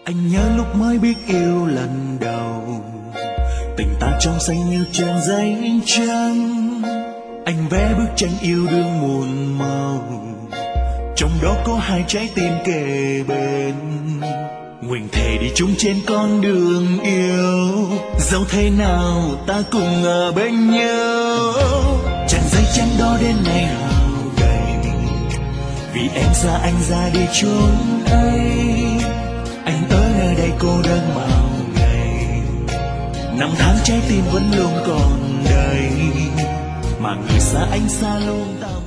Anh nhớ lúc mới biết yêu lần đầu, tình ta trong xanh như trang giấy trắng. Anh vẽ bức tranh yêu đương muôn màu, trong đó có hai trái tim kề bên. Nguyện thề đi chung trên con đường yêu, dẫu thế nào ta cùng ở bên nhau. Trang giấy trắng đó đến nay hao gầy, vì em xa anh ra đi chốn ấy. Anh ở nơi đây cô đơn bao ngày, năm tháng trái tim vẫn luôn còn đầy, mà người xa anh xa luôn ta.